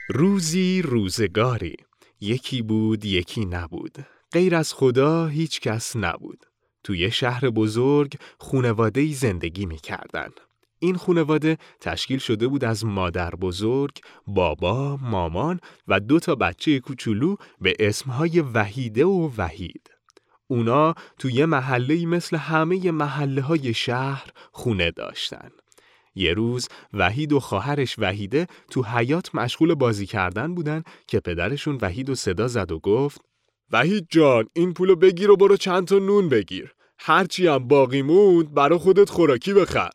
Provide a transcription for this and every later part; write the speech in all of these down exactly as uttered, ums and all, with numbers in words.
روزی روزگاری، یکی بود یکی نبود، غیر از خدا هیچ کس نبود. توی شهر بزرگ خانواده‌ای زندگی می‌کردن. این خانواده تشکیل شده بود از مادر بزرگ، بابا، مامان و دو تا بچه کوچولو به اسمهای وحیده و وحید. اونا توی محله‌ای مثل همه محله‌های شهر خونه داشتن. یه روز وحید و خواهرش وحیده تو حیاط مشغول بازی کردن بودن که پدرشون وحید و صدا زد و گفت: وحید جان، این پولو بگیر و برو چند تا نون بگیر. هرچی هم باقی موند برا خودت خوراکی بخر.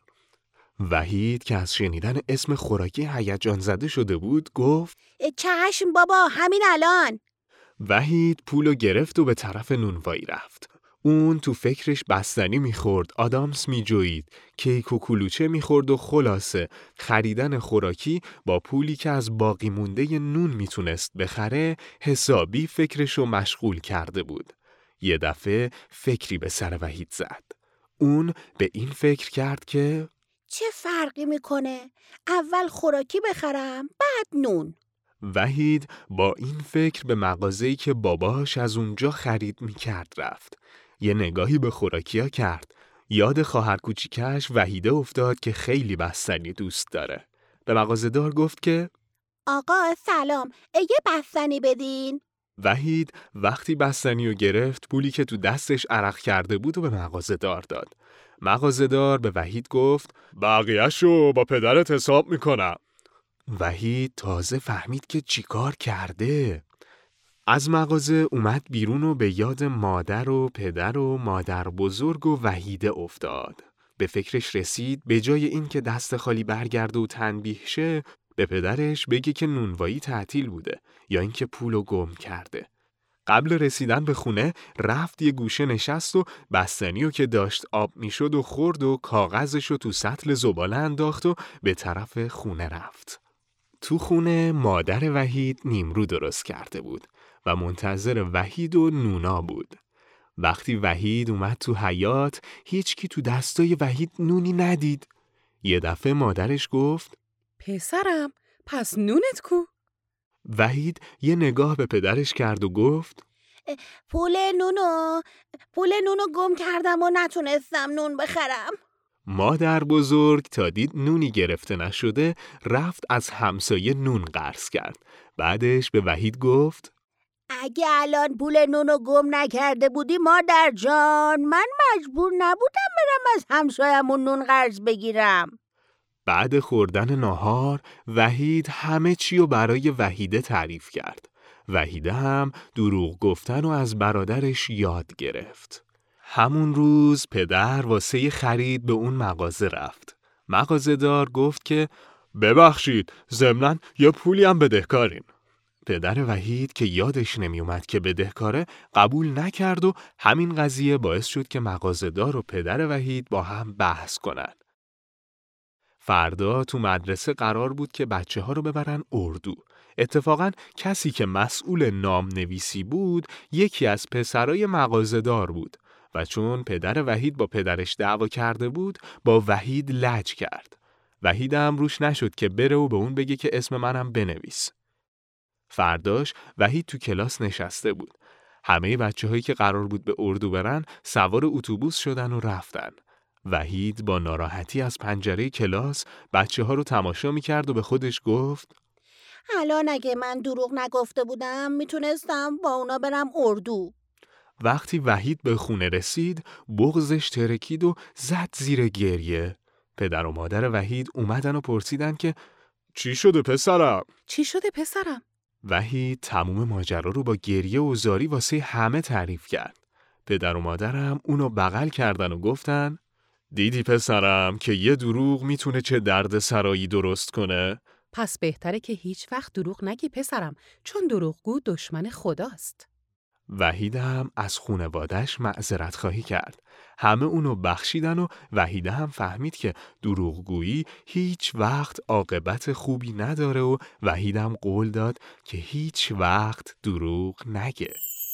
وحید که از شنیدن اسم خوراکی هیجان زده شده بود گفت: چشم بابا، همین الان. وحید پولو گرفت و به طرف نونوایی رفت. اون تو فکرش بستنی میخورد، آدامس میجوید، کیک و کلوچه میخورد و خلاصه خریدن خوراکی با پولی که از باقی مونده نون میتونست بخره حسابی فکرشو مشغول کرده بود. یه دفعه فکری به سر وحید زد. اون به این فکر کرد که چه فرقی میکنه؟ اول خوراکی بخرم، بعد نون. وحید با این فکر به مغازه‌ای که باباش از اونجا خرید میکرد رفت. یه نگاهی به خوراکیا کرد. یاد خواهر کوچیکش وحیده افتاد که خیلی بستنی دوست داره. به مغازه‌دار گفت که آقا سلام، یه بستنی بدین. وحید وقتی بستنی رو گرفت پولی که تو دستش عرق کرده بود و به مغازه‌دار داد. مغازه‌دار به وحید گفت: بقیه‌شو با پدرت حساب میکنم. وحید تازه فهمید که چیکار کرده. از مغازه اومد بیرون و به یاد مادر و پدر و مادر بزرگ و وحیده افتاد. به فکرش رسید به جای این که دست خالی برگرده و تنبیه شه، به پدرش بگه که نونوایی تعطیل بوده یا اینکه پولو گم کرده. قبل رسیدن به خونه رفت یه گوشه نشست و بستنیو که داشت آب میشد و خورد و کاغذشو تو سطل زباله انداخت و به طرف خونه رفت. تو خونه مادر وحید نیمرو درست کرده بود و منتظر وحید و نونا بود. وقتی وحید اومد تو حیاط هیچکی تو دستای وحید نونی ندید. یه دفعه مادرش گفت: پسرم، پس نونت کو؟ وحید یه نگاه به پدرش کرد و گفت: پول نونو پول نونو گم کردم و نتونستم نون بخرم. مادر بزرگ تا دید نونی گرفته نشده رفت از همسایه نون قرض کرد. بعدش به وحید گفت: اگه الان پول نونو گم نکرده بودی مادر جان، من مجبور نبودم برم از همسایمون نون قرض بگیرم. بعد خوردن ناهار وحید همه چی رو برای وحیده تعریف کرد. وحیده هم دروغ گفتن و از برادرش یاد گرفت. همون روز پدر واسه خرید به اون مغازه رفت. مغازه‌دار گفت که ببخشید، ضمناً یه پولی هم بدهکارین. پدر وحید که یادش نمی اومد که بدهکاره قبول نکرد و همین قضیه باعث شد که مغازه‌دار و پدر وحید با هم بحث کنن. فردا تو مدرسه قرار بود که بچه ها رو ببرن اردو. اتفاقاً کسی که مسئول نام نویسی بود یکی از پسرای مغازه‌دار بود و چون پدر وحید با پدرش دعوا کرده بود با وحید لج کرد. وحید هم روش نشد که بره و به اون بگه که اسم منم بنویس. فرداش وحید تو کلاس نشسته بود. همه بچه هایی که قرار بود به اردو برن سوار اتوبوس شدن و رفتن. وحید با ناراحتی از پنجره کلاس بچه ها رو تماشا می کرد و به خودش گفت: الان اگه من دروغ نگفته بودم میتونستم با اونا برم اردو. وقتی وحید به خونه رسید بغضش ترکید و زد زیر گریه. پدر و مادر وحید اومدن و پرسیدن که چی شده پسرم؟ چی شده پسرم؟ وحید تموم ماجرا رو با گریه و زاری واسه همه تعریف کرد. پدر و مادرم اونو بغل کردن و گفتن: دیدی پسرم که یه دروغ میتونه چه درد سرایی درست کنه؟ پس بهتره که هیچ وقت دروغ نگی پسرم، چون دروغگو دشمن خداست. وحید هم از خونوادش معذرت خواهی کرد. همه اونو بخشیدن و وحید هم فهمید که دروغگویی هیچ وقت عاقبت خوبی نداره و وحید هم قول داد که هیچ وقت دروغ نگه.